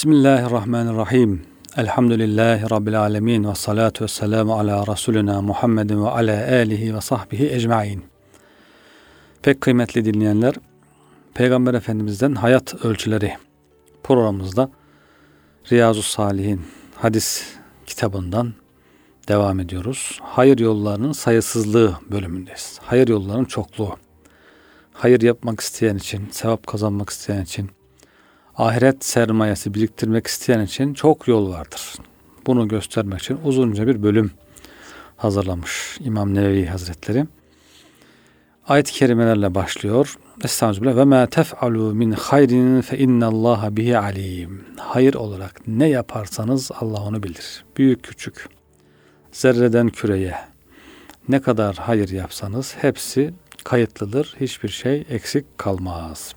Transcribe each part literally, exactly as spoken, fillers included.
Bismillahirrahmanirrahim. Elhamdülillahi Rabbil alemin ve salatu ve selamu ala Resulina Muhammedin ve ala alihi ve sahbihi ecmain. Pek kıymetli dinleyenler, Peygamber Efendimiz'den hayat ölçüleri programımızda Riyazu's-Salihin hadis kitabından devam ediyoruz. Hayır yollarının sayısızlığı bölümündeyiz. Hayır yollarının çokluğu. Hayır yapmak isteyen için, sevap kazanmak isteyen için, ahiret sermayesi biriktirmek isteyen için çok yol vardır. Bunu göstermek için uzunca bir bölüm hazırlamış İmam Nevevi Hazretleri. Ayet-i kerimelerle başlıyor. Estağfirullah ve ma tef'alu min hayrin fe innallaha bihi alim. Hayır olarak ne yaparsanız Allah onu bilir. Büyük küçük, zerreden küreye ne kadar hayır yapsanız hepsi kayıtlıdır. Hiçbir şey eksik kalmaz.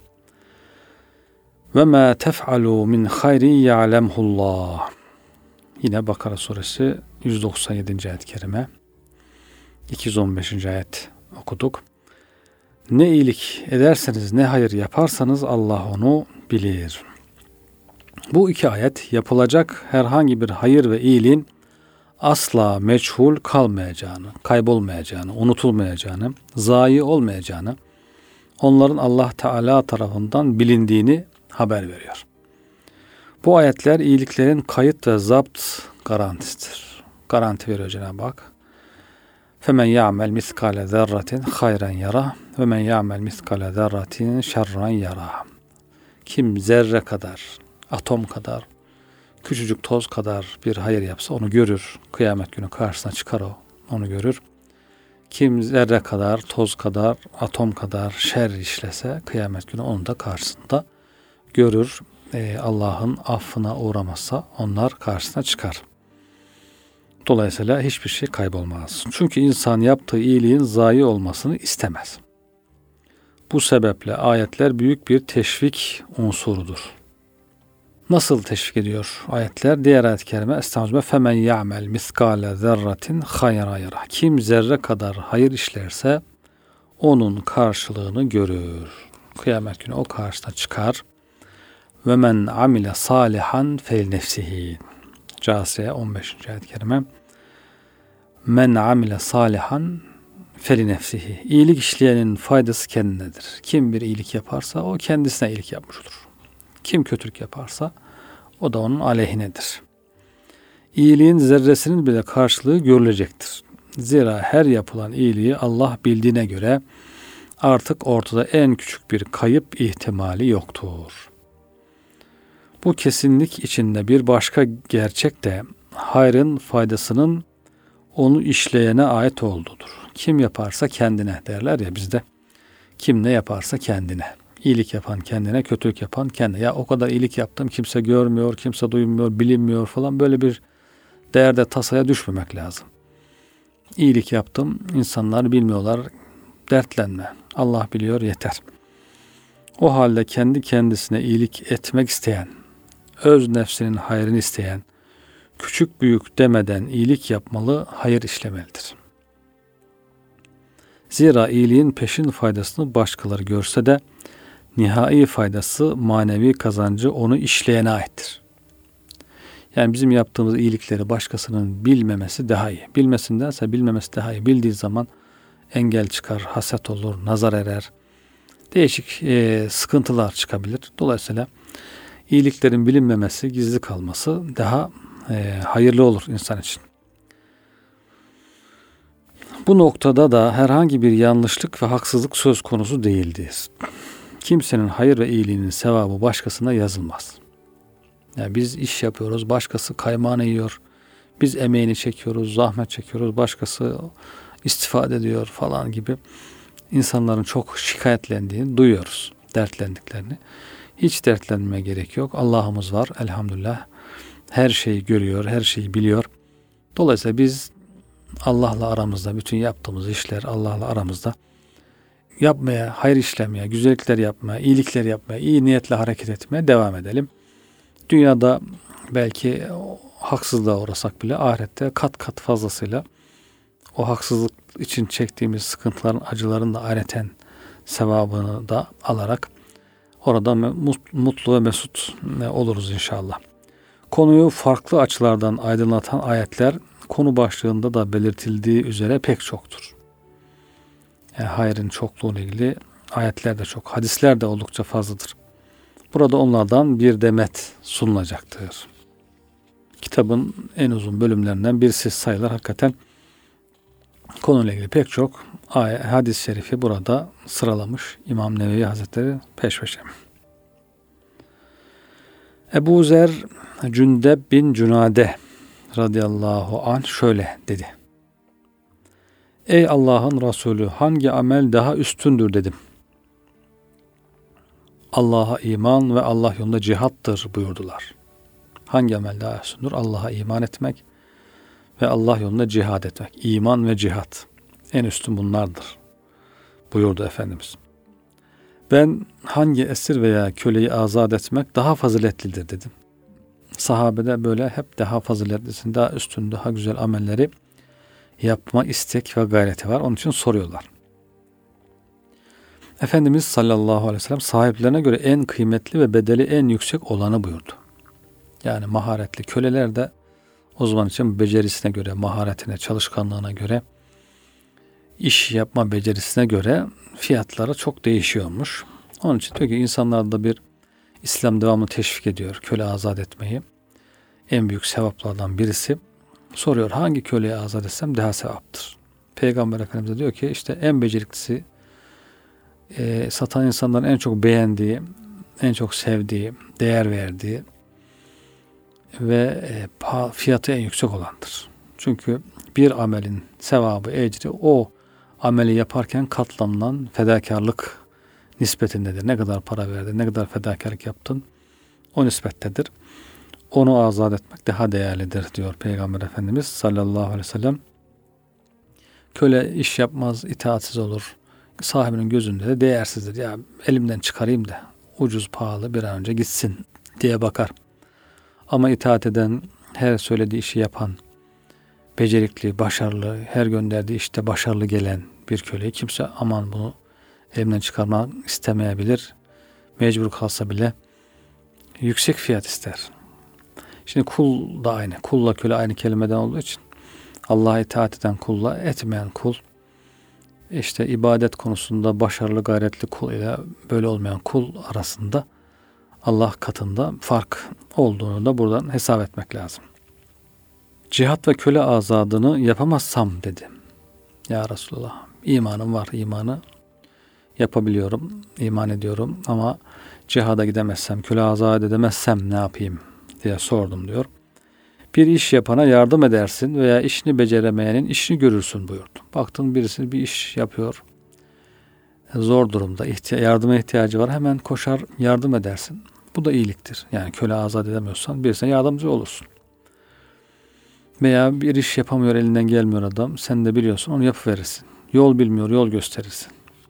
Ve ma tef'alu min hayrin ya'lemhullah. Yine Bakara suresi yüz doksan yedinci ayet-i kerime, iki yüz on beşinci ayet okuduk. Ne iyilik ederseniz, ne hayır yaparsanız Allah onu bilir. Bu iki ayet yapılacak herhangi bir hayır ve iyiliğin asla meçhul kalmayacağını, kaybolmayacağını, unutulmayacağını, zayi olmayacağını, onların Allah Teala tarafından bilindiğini haber veriyor. Bu ayetler iyiliklerin kayıt ve zapt garantisidir. Garanti veriyor Cenab-ı Hak. فَمَنْ يَعْمَلْ مِثْقَالَ ذَرَّةٍ خَيْرًا يَرَهُ وَمَنْ يَعْمَلْ مِثْقَالَ ذَرَّةٍ شَرًّا يَرَهُ. Kim zerre kadar, atom kadar, küçücük toz kadar bir hayır yapsa onu görür. Kıyamet günü karşısına çıkar o, onu görür. Kim zerre kadar, toz kadar, atom kadar şer işlese kıyamet günü onu da karşısında görür. Ee, Allah'ın affına uğramazsa onlar karşısına çıkar. Dolayısıyla hiçbir şey kaybolmaz. Çünkü insan yaptığı iyiliğin zayi olmasını istemez. Bu sebeple ayetler büyük bir teşvik unsurudur. Nasıl teşvik ediyor ayetler? Diğer ayet-i kerime Estağfirullah femen ya'mel miskale zerratin hayra yara. Kim zerre kadar hayır işlerse onun karşılığını görür. Kıyamet günü o karşısına çıkar. Ve men amile salihan fel nefsihi. Câsiye on beşinci ayet-i kerime. Men amile salihan fel nefsihi. İyilik işleyenin faydası kendinedir. Kim bir iyilik yaparsa o kendisine iyilik yapmış olur. Kim kötülük yaparsa o da onun aleyhinedir. İyiliğin zerresinin bile karşılığı görülecektir. Zira her yapılan iyiliği Allah bildiğine göre artık ortada en küçük bir kayıp ihtimali yoktur. Bu kesinlik içinde bir başka gerçek de hayrın faydasının onu işleyene ait olduğudur. Kim yaparsa kendine derler ya bizde. Kim ne yaparsa kendine. İyilik yapan kendine, kötülük yapan kendine. Ya o kadar iyilik yaptım, kimse görmüyor, kimse duymuyor, bilinmiyor falan, böyle bir değerde tasaya düşmemek lazım. İyilik yaptım, insanlar bilmiyorlar, dertlenme. Allah biliyor, yeter. O halde kendi kendisine iyilik etmek isteyen, öz nefsinin hayrını isteyen, küçük büyük demeden iyilik yapmalı, hayır işlemelidir. Zira iyiliğin peşin faydasını başkaları görse de nihai faydası, manevi kazancı onu işleyene aittir. Yani bizim yaptığımız iyilikleri başkasının bilmemesi daha iyi. Bilmesindense bilmemesi daha iyi. Bildiği zaman engel çıkar, haset olur, nazar erer. Değişik e, sıkıntılar çıkabilir. Dolayısıyla iyiliklerin bilinmemesi, gizli kalması daha e, hayırlı olur insan için. Bu noktada da herhangi bir yanlışlık ve haksızlık söz konusu değildir. Kimsenin hayır ve iyiliğinin sevabı başkasına yazılmaz. Yani biz iş yapıyoruz, başkası kaymağını yiyor. Biz emeğini çekiyoruz, zahmet çekiyoruz, başkası istifade ediyor falan gibi insanların çok şikayetlendiğini duyuyoruz, dertlendiklerini. Hiç dertlenmeye gerek yok. Allah'ımız var elhamdülillah. Her şeyi görüyor, her şeyi biliyor. Dolayısıyla biz Allah'la aramızda, bütün yaptığımız işler Allah'la aramızda yapmaya, hayır işlemeye, güzellikler yapmaya, iyilikler yapmaya, iyi niyetle hareket etmeye devam edelim. Dünyada belki haksızlığa uğrasak bile ahirette kat kat fazlasıyla o haksızlık için çektiğimiz sıkıntıların, acıların da ayrıca sevabını da alarak orada mutlu ve mesut oluruz inşallah. Konuyu farklı açılardan aydınlatan ayetler konu başlığında da belirtildiği üzere pek çoktur. Yani hayrın çokluğuyla ilgili ayetler de çok, hadisler de oldukça fazladır. Burada onlardan bir demet sunulacaktır. Kitabın en uzun bölümlerinden birisi sayılır. Hakikaten konuyla ilgili pek çok ayet, hadis-i şerifi burada sıralamış İmam Nevevi Hazretleri peş peşe. Ebu Zer Cündeb bin Cünade radıyallahu anh şöyle dedi. Ey Allah'ın Resulü, hangi amel daha üstündür dedim. Allah'a iman ve Allah yolunda cihattır buyurdular. Hangi amel daha üstündür? Allah'a iman etmek ve Allah yolunda cihad etmek. İman ve cihat. En üstün bunlardır buyurdu Efendimiz. Ben hangi esir veya köleyi azat etmek daha faziletlidir dedim. Sahabede böyle hep daha faziletlisin, daha üstün, daha güzel amelleri yapma istek ve gayreti var. Onun için soruyorlar. Efendimiz sallallahu aleyhi ve sellem sahiplerine göre en kıymetli ve bedeli en yüksek olanı buyurdu. Yani maharetli köleler de o zaman için becerisine göre, maharetine, çalışkanlığına göre, iş yapma becerisine göre fiyatları çok değişiyormuş. Onun için diyor ki insanlar da bir İslam devamlı teşvik ediyor köle azat etmeyi. En büyük sevaplardan birisi. Soruyor, hangi köleyi azat etsem daha sevaptır? Peygamber Efendimiz diyor ki işte en beceriklisi, e, satan insanların en çok beğendiği, en çok sevdiği, değer verdiği ve e, fiyatı en yüksek olandır. Çünkü bir amelin sevabı, ecri o ameli yaparken katlanılan fedakarlık nispetindedir. Ne kadar para verdin, ne kadar fedakarlık yaptın o nispettedir. Onu azat etmek daha değerlidir diyor Peygamber Efendimiz sallallahu aleyhi ve sellem. Köle iş yapmaz, itaatsiz olur. Sahibinin gözünde de değersizdir. Ya elimden çıkarayım da ucuz pahalı bir an önce gitsin diye bakar. Ama itaat eden, her söylediği işi yapan, becerikli, başarılı, her gönderdiği işte başarılı gelen bir köleyi kimse aman bunu elimden çıkarmak istemeyebilir. Mecbur kalsa bile yüksek fiyat ister. Şimdi kul da aynı. Kulla köle aynı kelimeden olduğu için Allah'a itaat eden kulla etmeyen kul, işte ibadet konusunda başarılı gayretli kul ile böyle olmayan kul arasında Allah katında fark olduğunu da buradan hesap etmek lazım. Cihat ve köle azadını yapamazsam dedi. Ya Resulullah, imanım var, imanı yapabiliyorum, iman ediyorum ama cihada gidemezsem, köle azat edemezsem ne yapayım diye sordum diyor. Bir iş yapana yardım edersin veya işini beceremeyenin işini görürsün buyurdu. Baktın birisi bir iş yapıyor, zor durumda, ihtiya- yardıma ihtiyacı var, hemen koşar yardım edersin. Bu da iyiliktir. Yani köle azat edemiyorsan birisine yardımcı olursun. Veya bir iş yapamıyor, elinden gelmiyor adam, sen de biliyorsun, onu yapıverirsin. Yol bilmiyor, yol gösterirsin.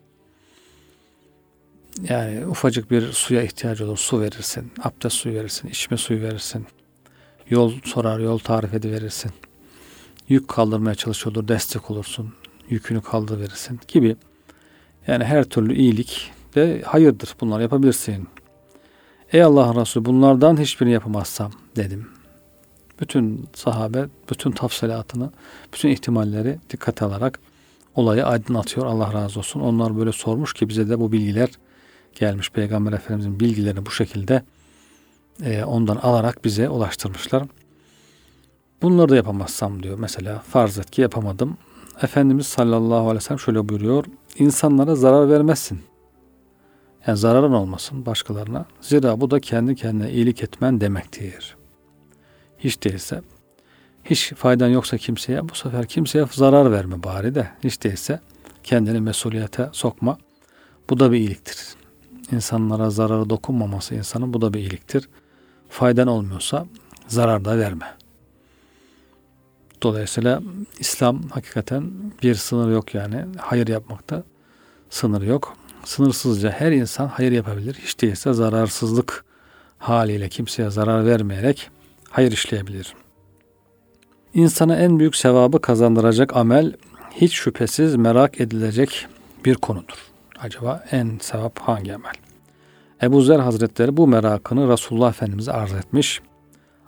Yani ufacık bir suya ihtiyacı olur, su verirsin, abdest suyu verirsin, içme suyu verirsin. Yol sorar, yol tarif ediverirsin. Yük kaldırmaya çalışıyordur, destek olursun. Yükünü kaldırıverirsin gibi. Yani her türlü iyilik de hayırdır. Bunları yapabilirsin. Ey Allah'ın Resulü, bunlardan hiçbirini yapamazsam dedim. Bütün sahabe, bütün tafsilatını, bütün ihtimalleri dikkate alarak olayı aydınlatıyor. Allah razı olsun. Onlar böyle sormuş ki bize de bu bilgiler gelmiş. Peygamber Efendimizin bilgilerini bu şekilde e, ondan alarak bize ulaştırmışlar. Bunları da yapamazsam diyor. Mesela farz et ki yapamadım. Efendimiz sallallahu aleyhi ve sellem şöyle buyuruyor. İnsanlara zarar vermezsin. Yani zararın olmasın başkalarına. Zira bu da kendi kendine iyilik etmen demektir. Hiç değilse, hiç faydan yoksa kimseye, bu sefer kimseye zarar verme bari de. Hiç değilse kendini mesuliyete sokma. Bu da bir iyiliktir. İnsanlara zararı dokunmaması insanın, bu da bir iyiliktir. Faydan olmuyorsa zarar da verme. Dolayısıyla İslam hakikaten bir sınır yok yani. Hayır yapmakta sınır yok. Sınırsızca her insan hayır yapabilir. Hiç değilse zararsızlık haliyle kimseye zarar vermeyerek hayır işleyebilir. İnsana en büyük sevabı kazandıracak amel hiç şüphesiz merak edilecek bir konudur. Acaba en sevap hangi amel? Ebu Zer Hazretleri bu merakını Resulullah Efendimiz'e arz etmiş.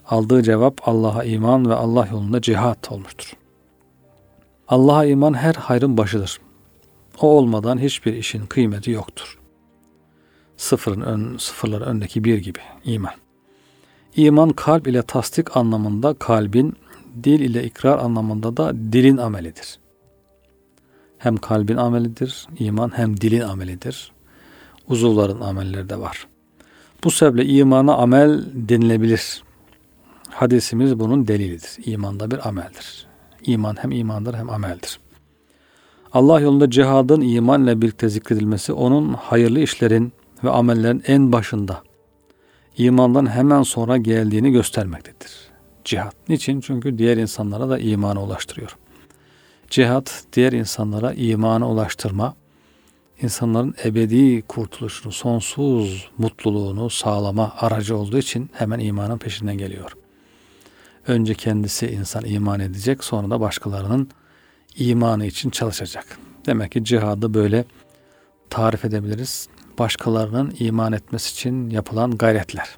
Aldığı cevap Allah'a iman ve Allah yolunda cihat olmuştur. Allah'a iman her hayrın başıdır. O olmadan hiçbir işin kıymeti yoktur. Sıfırın ön, sıfırların öndeki bir gibi iman. İman kalp ile tasdik anlamında kalbin, dil ile ikrar anlamında da dilin amelidir. Hem kalbin amelidir, iman hem dilin amelidir. Uzuvların amelleri de var. Bu sebeple imana amel denilebilir. Hadisimiz bunun delilidir. İman da bir ameldir. İman hem imandır hem ameldir. Allah yolunda cihadın imanla birlikte zikredilmesi onun hayırlı işlerin ve amellerin en başında, imandan hemen sonra geldiğini göstermektedir. Cihad. Niçin? Çünkü diğer insanlara da imana ulaştırıyor. Cihad, diğer insanlara imana ulaştırma, insanların ebedi kurtuluşunu, sonsuz mutluluğunu sağlama aracı olduğu için hemen imanın peşinden geliyor. Önce kendisi insan iman edecek, sonra da başkalarının imanı için çalışacak. Demek ki cihadı böyle tarif edebiliriz. Başkalarının iman etmesi için yapılan gayretler.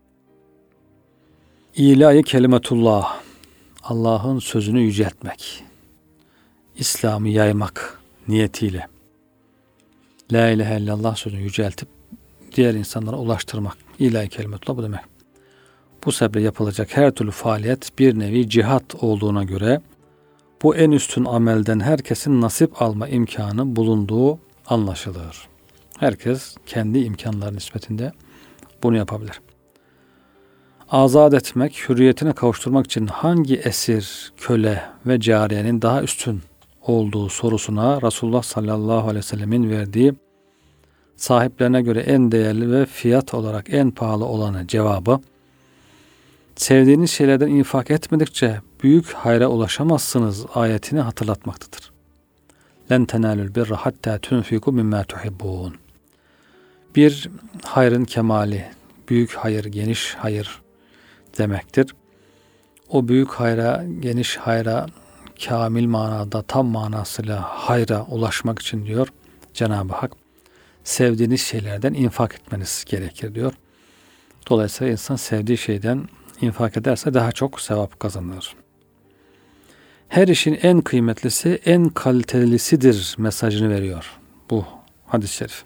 İlahi kelimetullah, Allah'ın sözünü yüceltmek, İslam'ı yaymak niyetiyle. La ilahe illallah sözünü yüceltip diğer insanlara ulaştırmak. İlahi kelimetullah bu demek. Bu sebeple yapılacak her türlü faaliyet bir nevi cihat olduğuna göre bu en üstün amelden herkesin nasip alma imkanı bulunduğu anlaşılır. Herkes kendi imkanları nispetinde bunu yapabilir. Azat etmek, hürriyetine kavuşturmak için hangi esir, köle ve cariyenin daha üstün olduğu sorusuna Resulullah sallallahu aleyhi ve sellemin verdiği sahiplerine göre en değerli ve fiyat olarak en pahalı olanı cevabı, sevdiğiniz şeylerden infak etmedikçe büyük hayra ulaşamazsınız ayetini hatırlatmaktadır. Len tenalul birra hatta tunfiku mimma tuhibbun. Bir hayrın kemali, büyük hayır, geniş hayır demektir. O büyük hayra, geniş hayra, kamil manada, tam manasıyla hayra ulaşmak için diyor Cenab-ı Hak, sevdiğiniz şeylerden infak etmeniz gerekir diyor. Dolayısıyla insan sevdiği şeyden infak ederse daha çok sevap kazanır. Her işin en kıymetlisi, en kalitelisidir mesajını veriyor bu hadis-i şerif.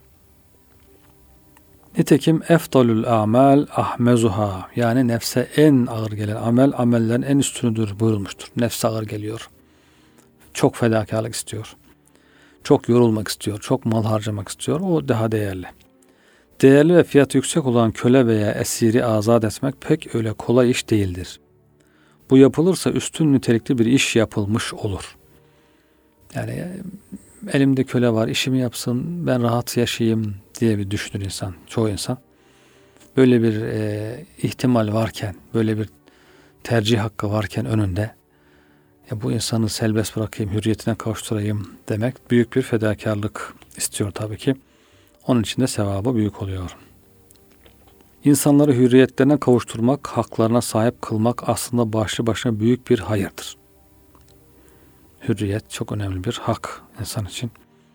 Nitekim efdalul amel ahmezuha, yani nefse en ağır gelen amel, amellerin en üstünüdür buyurulmuştur. Nefse ağır geliyor. Çok fedakarlık istiyor. Çok yorulmak istiyor. Çok mal harcamak istiyor. O daha değerli. Değerli ve fiyatı yüksek olan köle veya esiri azat etmek pek öyle kolay iş değildir. Bu yapılırsa üstün nitelikli bir iş yapılmış olur. Yani elimde köle var, işimi yapsın, ben rahat yaşayayım diye bir düşünür insan, çoğu insan. Böyle bir e, ihtimal varken, böyle bir tercih hakkı varken önünde, ya bu insanı serbest bırakayım, hürriyetine kavuşturayım demek büyük bir fedakarlık istiyor tabii ki. Onun için de sevabı büyük oluyor. İnsanları hürriyetlerine kavuşturmak, haklarına sahip kılmak aslında başlı başına büyük bir hayırdır. Hürriyet çok önemli bir hak insan için.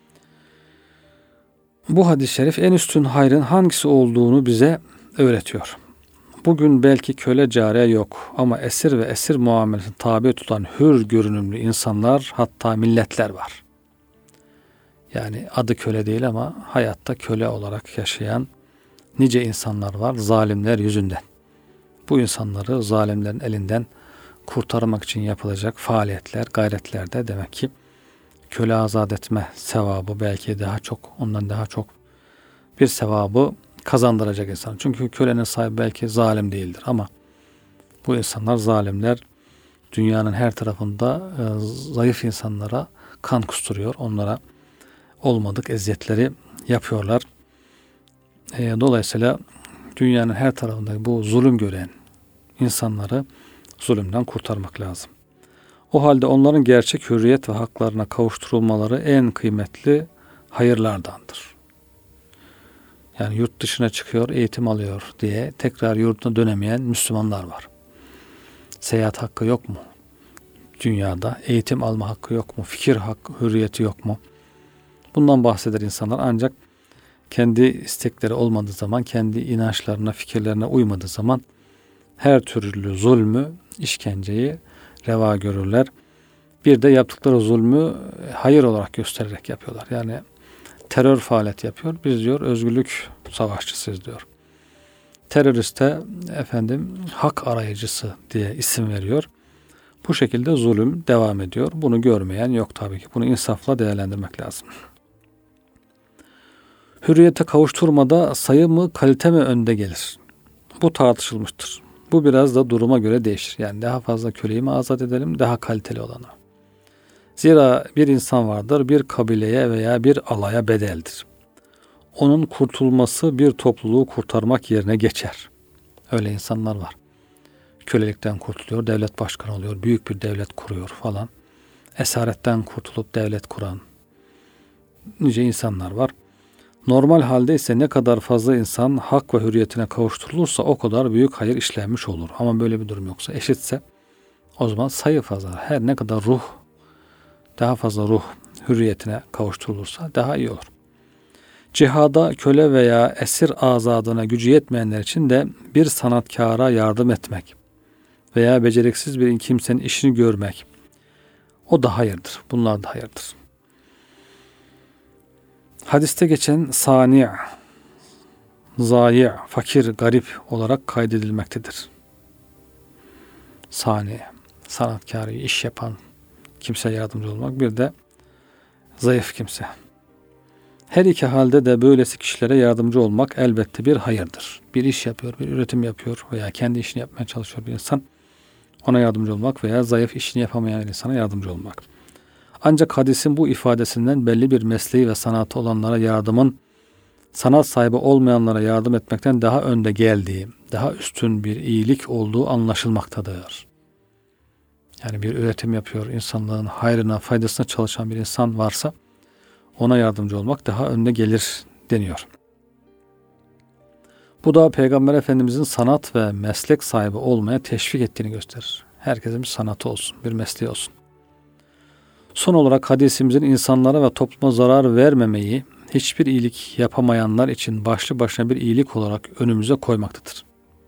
Bu hadis-i şerif en üstün hayrın hangisi olduğunu bize öğretiyor. Bugün belki köle cariye yok ama esir ve esir muamelesine tabi tutulan hür görünümlü insanlar, hatta milletler var. Yani adı köle değil ama hayatta köle olarak yaşayan nice insanlar var zalimler yüzünden. Bu insanları zalimlerin elinden kurtarmak için yapılacak faaliyetler, gayretler de demek ki köle azat etme sevabı belki daha çok, ondan daha çok bir sevabı kazandıracak insan. Çünkü kölenin sahibi belki zalim değildir ama bu insanlar zalimler, dünyanın her tarafında e, zayıf insanlara kan kusturuyor. Onlara olmadık eziyetleri yapıyorlar. E, dolayısıyla dünyanın her tarafında bu zulüm gören insanları zulümden kurtarmak lazım. O halde onların gerçek hürriyet ve haklarına kavuşturulmaları en kıymetli hayırlardandır. Yani yurt dışına çıkıyor, eğitim alıyor diye tekrar yurduna dönemeyen Müslümanlar var. Seyahat hakkı yok mu? Dünyada eğitim alma hakkı yok mu? Fikir hakkı, hürriyeti yok mu? Bundan bahseder insanlar, ancak kendi istekleri olmadığı zaman, kendi inançlarına, fikirlerine uymadığı zaman her türlü zulmü, işkenceyi reva görürler. Bir de yaptıkları zulmü hayır olarak göstererek yapıyorlar. Yani terör faaliyeti yapıyor. Biz diyor özgürlük savaşçısıyız diyor. Teröriste efendim hak arayıcısı diye isim veriyor. Bu şekilde zulüm devam ediyor. Bunu görmeyen yok tabii ki. Bunu insafla değerlendirmek lazım. Hürriyete kavuşturmada sayı mı kalite mi önde gelir? Bu tartışılmıştır. Bu biraz da duruma göre değişir. Yani daha fazla köleyi mi azat edelim, daha kaliteli olanı. Zira bir insan vardır, bir kabileye veya bir alaya bedeldir. Onun kurtulması bir topluluğu kurtarmak yerine geçer. Öyle insanlar var. Kölelikten kurtuluyor, devlet başkanı oluyor, büyük bir devlet kuruyor falan. Esaretten kurtulup devlet kuran nice insanlar var. Normal halde ise ne kadar fazla insan hak ve hürriyetine kavuşturulursa o kadar büyük hayır işlenmiş olur. Ama böyle bir durum yoksa, eşitse o zaman sayı fazla. Her ne kadar ruh, daha fazla ruh hürriyetine kavuşturulursa daha iyi olur. Cihada köle veya esir azadına gücü yetmeyenler için de bir sanatkara yardım etmek veya beceriksiz bir kimsenin işini görmek, o da hayırdır. Bunlar da hayırdır. Hadiste geçen sani, zayi, fakir, garip olarak kaydedilmektedir. Sani, sanatkarı, iş yapan kimseye yardımcı olmak, bir de zayıf kimse. Her iki halde de böylesi kişilere yardımcı olmak elbette bir hayırdır. Bir iş yapıyor, bir üretim yapıyor veya kendi işini yapmaya çalışıyor bir insan. Ona yardımcı olmak veya zayıf işini yapamayan insana yardımcı olmak. Ancak hadisin bu ifadesinden belli bir mesleği ve sanatı olanlara yardımın sanat sahibi olmayanlara yardım etmekten daha önde geldiği, daha üstün bir iyilik olduğu anlaşılmaktadır. Yani bir üretim yapıyor, insanlığın hayrına, faydasına çalışan bir insan varsa ona yardımcı olmak daha önde gelir deniyor. Bu da Peygamber Efendimizin sanat ve meslek sahibi olmaya teşvik ettiğini gösterir. Herkesin bir sanatı olsun, bir mesleği olsun. Son olarak hadisimizin insanlara ve topluma zarar vermemeyi, hiçbir iyilik yapamayanlar için başlı başına bir iyilik olarak önümüze koymaktadır.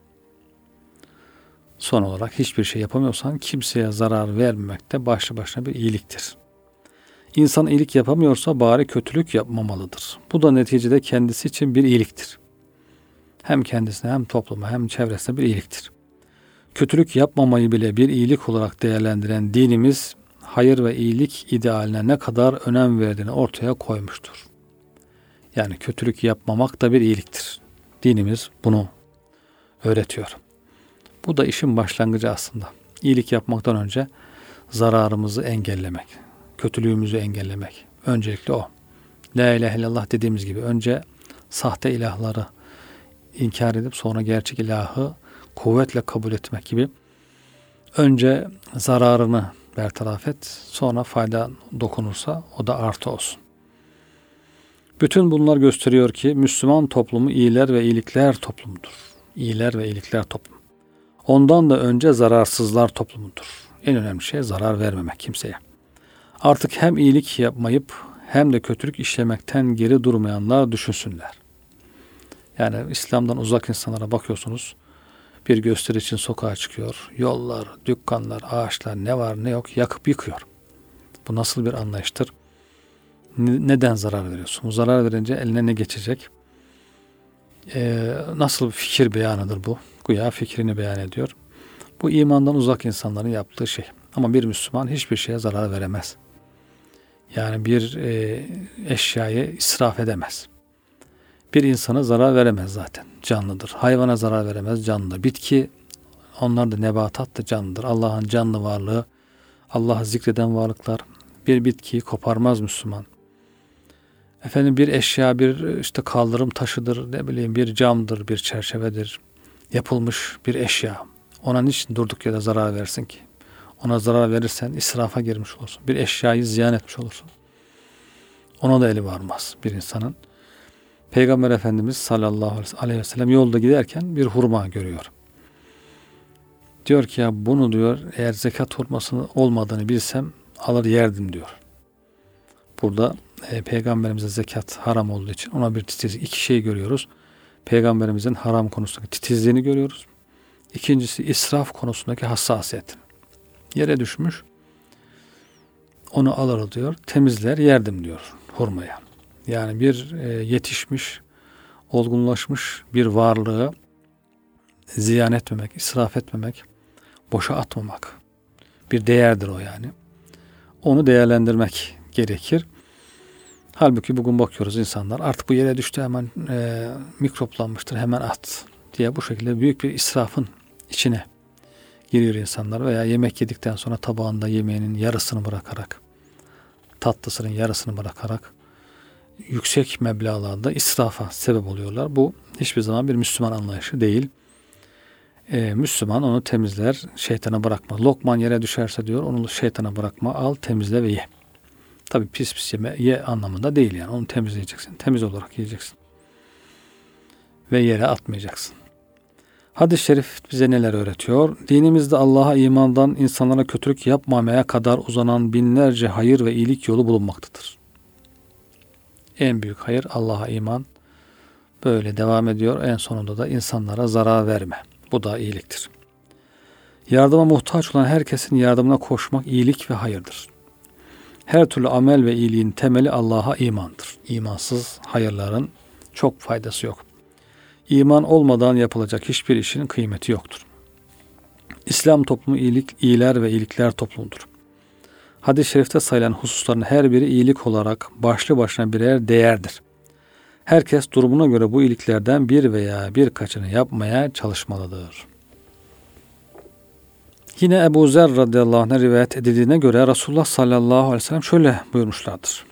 Son olarak hiçbir şey yapamıyorsan kimseye zarar vermemek de başlı başına bir iyiliktir. İnsan iyilik yapamıyorsa bari kötülük yapmamalıdır. Bu da neticede kendisi için bir iyiliktir. Hem kendisine hem topluma hem çevresine bir iyiliktir. Kötülük yapmamayı bile bir iyilik olarak değerlendiren dinimiz, hayır ve iyilik idealine ne kadar önem verdiğini ortaya koymuştur. Yani kötülük yapmamak da bir iyiliktir. Dinimiz bunu öğretiyor. Bu da işin başlangıcı aslında. İyilik yapmaktan önce zararımızı engellemek, kötülüğümüzü engellemek. Öncelikle o. La ilahe illallah dediğimiz gibi önce sahte ilahları inkar edip sonra gerçek ilahı kuvvetle kabul etmek gibi. Önce zararını bertaraf et, sonra fayda dokunursa o da artı olsun. Bütün bunlar gösteriyor ki Müslüman toplumu iyiler ve iyilikler toplumudur. İyiler ve iyilikler toplumu. Ondan da önce zararsızlar toplumudur. En önemli şey zarar vermemek kimseye. Artık hem iyilik yapmayıp hem de kötülük işlemekten geri durmayanlar düşünsünler. Yani İslam'dan uzak insanlara bakıyorsunuz. Bir gösteri için sokağa çıkıyor. Yollar, dükkanlar, ağaçlar ne var ne yok yakıp yıkıyor. Bu nasıl bir anlayıştır? Neden zarar veriyorsun? Bu zarar verince eline ne geçecek? Ee, nasıl bir fikir beyanıdır bu? Güya fikrini beyan ediyor. Bu imandan uzak insanların yaptığı şey. Ama bir Müslüman hiçbir şeye zarar veremez. Yani bir e, eşyayı israf edemez. Bir insana zarar veremez zaten. Canlıdır. Hayvana zarar veremez. Canlıdır. Bitki, onlar da nebatat da canlıdır. Allah'ın canlı varlığı, Allah'ı zikreden varlıklar. Bir bitkiyi koparmaz Müslüman. Efendim bir eşya, bir işte kaldırım taşıdır, ne bileyim bir camdır, bir çerçevedir. Yapılmış bir eşya. Ona niçin durduk yere zarar versin ki? Ona zarar verirsen israfa girmiş olursun. Bir eşyayı ziyan etmiş olursun. Ona da eli varmaz bir insanın. Peygamber Efendimiz sallallahu aleyhi ve sellem yolda giderken bir hurma görüyor. Diyor ki ya bunu diyor eğer zekat hurmasının olmadığını bilsem alır yerdim diyor. Burada e, Peygamberimize zekat haram olduğu için ona bir titizlik. İki şey görüyoruz. Peygamberimizin haram konusundaki titizliğini görüyoruz. İkincisi israf konusundaki hassasiyetin. Yere düşmüş, onu alır diyor, temizler yerdim diyor hurmaya. Yani bir e, yetişmiş, olgunlaşmış bir varlığı ziyan etmemek, israf etmemek, boşa atmamak bir değerdir o yani. Onu değerlendirmek gerekir. Halbuki bugün bakıyoruz insanlar artık bu yere düştü hemen e, mikroplanmıştır hemen at diye bu şekilde büyük bir israfın içine giriyor insanlar veya yemek yedikten sonra tabağında yemeğinin yarısını bırakarak, tatlısının yarısını bırakarak yüksek meblağlarda israfa sebep oluyorlar. Bu hiçbir zaman bir Müslüman anlayışı değil. Ee, Müslüman onu temizler, şeytana bırakma. Lokman yere düşerse diyor, onu şeytana bırakma, al, temizle ve ye. Tabii pis pis yeme, ye anlamında değil yani. Onu temizleyeceksin, temiz olarak yiyeceksin. Ve yere atmayacaksın. Hadis-i şerif bize neler öğretiyor? Dinimizde Allah'a imandan insanlara kötülük yapmamaya kadar uzanan binlerce hayır ve iyilik yolu bulunmaktadır. En büyük hayır Allah'a iman. Böyle devam ediyor. En sonunda da insanlara zarar verme. Bu da iyiliktir. Yardıma muhtaç olan herkesin yardımına koşmak iyilik ve hayırdır. Her türlü amel ve iyiliğin temeli Allah'a imandır. İmansız hayırların çok faydası yok. İman olmadan yapılacak hiçbir işin kıymeti yoktur. İslam toplumu iyilik, iyiler ve iyilikler toplumudur. Hadis-i şerifte sayılan hususların her biri iyilik olarak başlı başına birer değerdir. Herkes durumuna göre bu iyiliklerden bir veya birkaçını yapmaya çalışmalıdır. Yine Ebu Zer radıyallahu anh'a rivayet edildiğine göre Resulullah sallallahu aleyhi ve sellem şöyle buyurmuşlardır.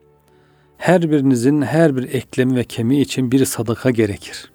Her birinizin her bir eklemi ve kemiği için bir sadaka gerekir.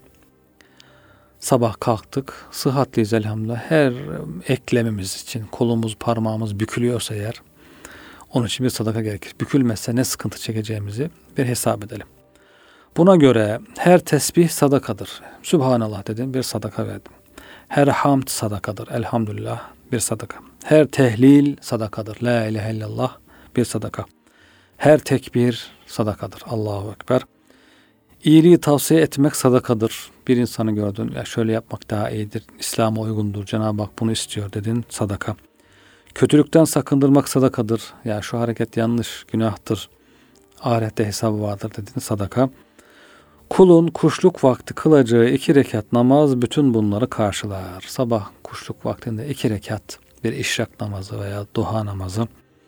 Sabah kalktık, sıhhatliyiz elhamdülillah. Her eklemimiz için kolumuz, parmağımız bükülüyorsa eğer, onun için bir sadaka gerekir. Bükülmezse ne sıkıntı çekeceğimizi bir hesap edelim. Buna göre her tesbih sadakadır. Sübhanallah dedim, bir sadaka verdim. Her hamd sadakadır. Elhamdülillah, bir sadaka. Her tehlil sadakadır. La ilahe illallah, bir sadaka. Her tekbir sadakadır. Allahu Ekber. İyiliği tavsiye etmek sadakadır. Bir insanı gördün, ya şöyle yapmak daha iyidir, İslam'a uygundur, Cenab-ı Hak bunu istiyor dedin, sadaka. Kötülükten sakındırmak sadakadır. Ya şu hareket yanlış, günahtır, ahirette hesabı vardır dedin, sadaka. Kulun kuşluk vakti kılacağı iki rekat namaz bütün bunları karşılar. Sabah kuşluk vaktinde iki rekat bir işrak namazı veya duha namazı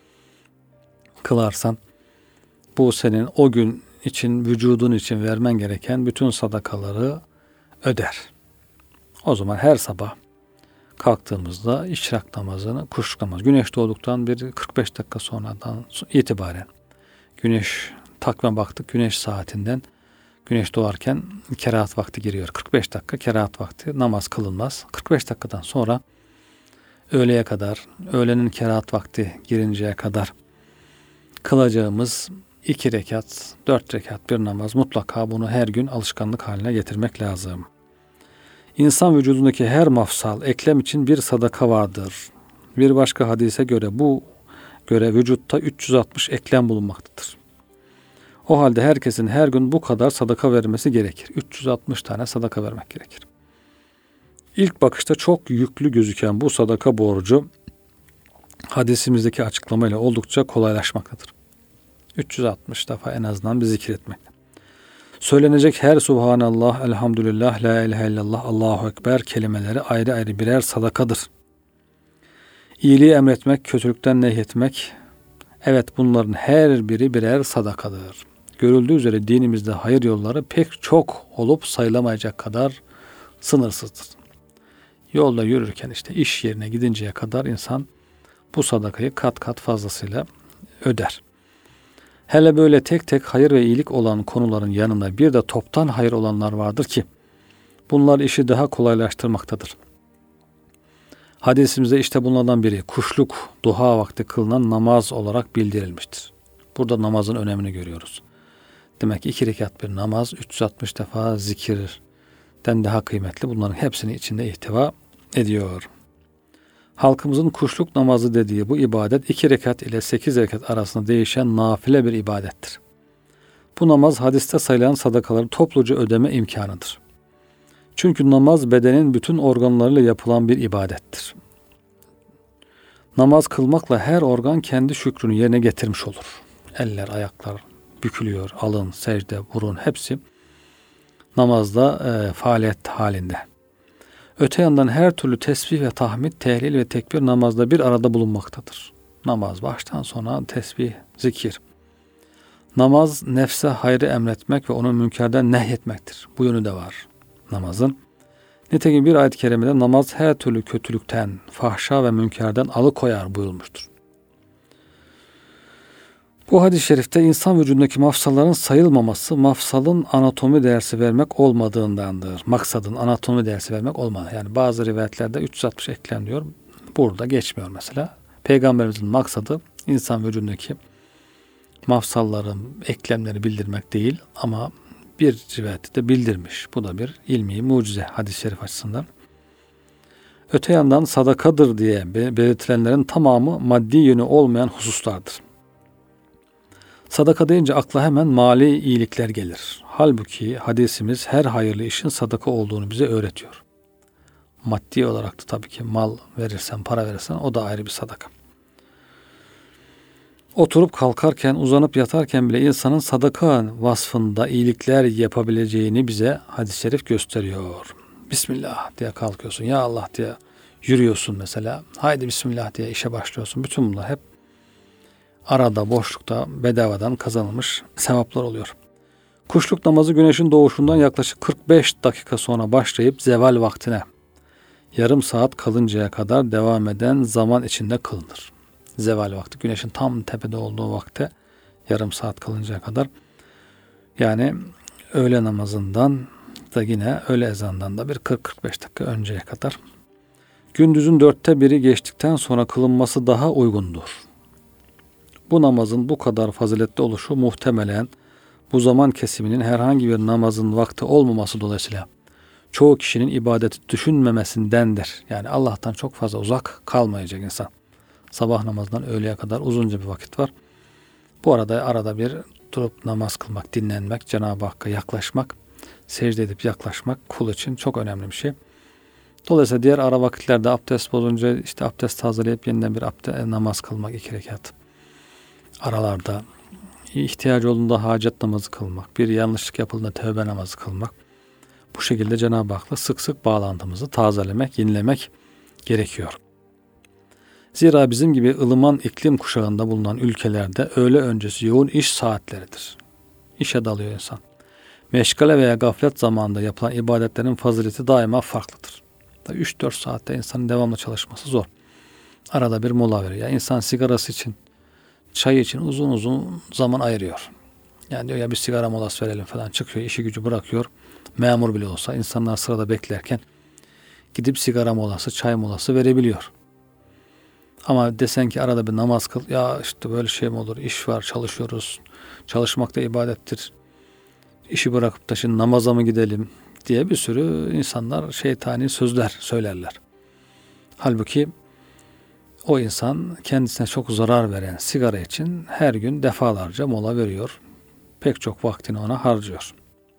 kılarsan bu senin o gün için, vücudun için vermen gereken bütün sadakaları öder. O zaman her sabah kalktığımızda işrak namazını, kuşluk namazı, güneş doğduktan bir kırk beş dakika sonradan itibaren güneş takvime baktık, güneş saatinden güneş doğarken kerahat vakti giriyor. kırk beş dakika kerahat vakti, namaz kılınmaz. kırk beş dakikadan sonra öğleye kadar, öğlenin kerahat vakti girinceye kadar kılacağımız iki rekat, dört rekat bir namaz, mutlaka bunu her gün alışkanlık haline getirmek lazım. İnsan vücudundaki her mafsal, eklem için bir sadaka vardır. Bir başka hadise göre bu göre vücutta üç yüz altmış eklem bulunmaktadır. O halde herkesin her gün bu kadar sadaka vermesi gerekir. üç yüz altmış tane sadaka vermek gerekir. İlk bakışta çok yüklü gözüken bu sadaka borcu hadisimizdeki açıklamayla oldukça kolaylaşmaktadır. üç yüz altmış defa en azından bir zikir etmek. Söylenecek her Subhanallah, Elhamdülillah, La ilahe illallah, Allahu Ekber kelimeleri ayrı ayrı birer sadakadır. İyiliği emretmek, kötülükten nehyetmek, evet bunların her biri birer sadakadır. Görüldüğü üzere dinimizde hayır yolları pek çok olup sayılamayacak kadar sınırsızdır. Yolda yürürken işte iş yerine gidinceye kadar insan bu sadakayı kat kat fazlasıyla öder. Hele böyle tek tek hayır ve iyilik olan konuların yanında bir de toptan hayır olanlar vardır ki bunlar işi daha kolaylaştırmaktadır. Hadisimizde işte bunlardan biri kuşluk, duha vakti kılınan namaz olarak bildirilmiştir. Burada namazın önemini görüyoruz. Demek ki iki rekat bir namaz üç yüz altmış defa zikirden daha kıymetli. Bunların hepsini içinde ihtiva ediyor. Halkımızın kuşluk namazı dediği bu ibadet iki rekat ile sekiz rekat arasında değişen nafile bir ibadettir. Bu namaz hadiste sayılan sadakaları topluca ödeme imkanıdır. Çünkü namaz bedenin bütün organlarıyla yapılan bir ibadettir. Namaz kılmakla her organ kendi şükrünü yerine getirmiş olur. Eller, ayaklar bükülüyor, alın, secde, burun hepsi namazda e, faaliyet halinde. Öte yandan her türlü tesbih ve tahmid, tehlil ve tekbir namazda bir arada bulunmaktadır. Namaz baştan sona tesbih, zikir. Namaz nefse hayrı emretmek ve onu münkerden nehyetmektir. Bu yönü de var namazın. Nitekim bir ayet-i kerimede namaz her türlü kötülükten, fahşa ve münkerden alıkoyar buyurmuştur. Bu hadis-i şerifte insan vücudundaki mafsalların sayılmaması, mafsalın anatomi dersi vermek olmadığındandır. Maksadın anatomi dersi vermek olmadı. Yani bazı rivayetlerde üç yüz altmış eklem diyor. Burada geçmiyor mesela. Peygamberimizin maksadı insan vücudundaki mafsalların, eklemleri bildirmek değil ama bir rivayette de bildirmiş. Bu da bir ilmi mucize hadis-i şerif açısından. Öte yandan sadakadır diye belirtilenlerin tamamı maddi yönü olmayan hususlardır. Sadaka deyince akla hemen mali iyilikler gelir. Halbuki hadisimiz her hayırlı işin sadaka olduğunu bize öğretiyor. Maddi olarak da tabii ki mal verirsen, para verirsen o da ayrı bir sadaka. Oturup kalkarken, uzanıp yatarken bile insanın sadaka vasfında iyilikler yapabileceğini bize hadis-i şerif gösteriyor. Bismillah diye kalkıyorsun, ya Allah diye yürüyorsun mesela. Haydi Bismillah diye işe başlıyorsun. Bütün bunlar hep arada, boşlukta, bedavadan kazanılmış sevaplar oluyor. Kuşluk namazı güneşin doğuşundan yaklaşık kırk beş dakika sonra başlayıp zeval vaktine yarım saat kalıncaya kadar devam eden zaman içinde kılınır. Zeval vakti, güneşin tam tepede olduğu vakte yarım saat kalıncaya kadar. Yani öğle namazından da yine öğle ezanından da bir kırk kırk beş dakika önceye kadar. Gündüzün dörtte biri geçtikten sonra kılınması daha uygundur. Bu namazın bu kadar faziletli oluşu muhtemelen bu zaman kesiminin herhangi bir namazın vakti olmaması dolayısıyla çoğu kişinin ibadeti düşünmemesindendir. Yani Allah'tan çok fazla uzak kalmayacak insan. Sabah namazından öğleye kadar uzunca bir vakit var. Bu arada arada bir durup namaz kılmak, dinlenmek, Cenab-ı Hakk'a yaklaşmak, secde edip yaklaşmak kul için çok önemli bir şey. Dolayısıyla diğer ara vakitlerde abdest bozunca işte abdest tazeleyip yeniden bir abdest, namaz kılmak, iki rekat. Aralarda ihtiyacı olduğunda hacet namazı kılmak, bir yanlışlık yapıldığında tövbe namazı kılmak. Bu şekilde Cenab-ı Hak'la sık sık bağlantımızı tazelemek, yenilemek gerekiyor. Zira bizim gibi ılıman iklim kuşağında bulunan ülkelerde öğle öncesi yoğun iş saatleridir. İşe dalıyor insan. Meşgale veya gaflet zamanında yapılan ibadetlerin fazileti daima farklıdır. üç dört saatte insanın devamlı çalışması zor. Arada bir mola veriyor. Yani insan sigarası için, çay için uzun uzun zaman ayırıyor. Yani diyor ya bir sigara molası verelim falan, çıkıyor, işi gücü bırakıyor. Memur bile olsa insanlar sırada beklerken gidip sigara molası, çay molası verebiliyor. Ama desen ki arada bir namaz kıl, ya işte böyle şey mi olur, iş var, çalışıyoruz, çalışmak da ibadettir, işi bırakıp da şimdi namaza mı gidelim diye bir sürü insanlar şeytani sözler söylerler. Halbuki o insan kendisine çok zarar veren sigara için her gün defalarca mola veriyor. Pek çok vaktini ona harcıyor.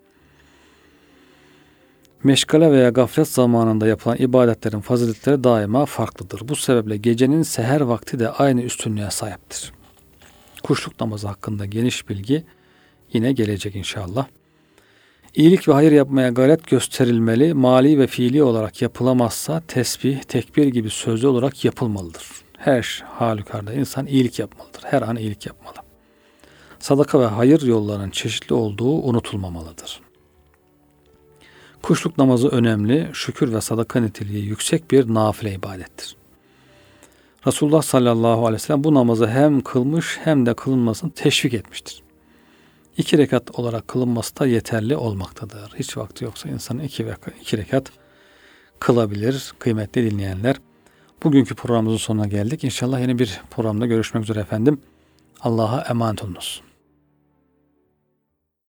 Meşgale veya gaflet zamanında yapılan ibadetlerin faziletleri daima farklıdır. Bu sebeple gecenin seher vakti de aynı üstünlüğe sahiptir. Kuşluk namazı hakkında geniş bilgi yine gelecek inşallah. İyilik ve hayır yapmaya gayret gösterilmeli, mali ve fiili olarak yapılamazsa tesbih, tekbir gibi sözlü olarak yapılmalıdır. Her halükarda insan iyilik yapmalıdır. Her an iyilik yapmalı. Sadaka ve hayır yollarının çeşitli olduğu unutulmamalıdır. Kuşluk namazı önemli, şükür ve sadaka niteliği yüksek bir nafile ibadettir. Resulullah sallallahu aleyhi ve sellem bu namazı hem kılmış hem de kılınmasını teşvik etmiştir. İki rekat olarak kılınması da yeterli olmaktadır. Hiç vakti yoksa insanın iki, iki rekat kılabilir kıymetli dinleyenler. Bugünkü programımızın sonuna geldik. İnşallah yeni bir programda görüşmek üzere efendim. Allah'a emanet olunuz.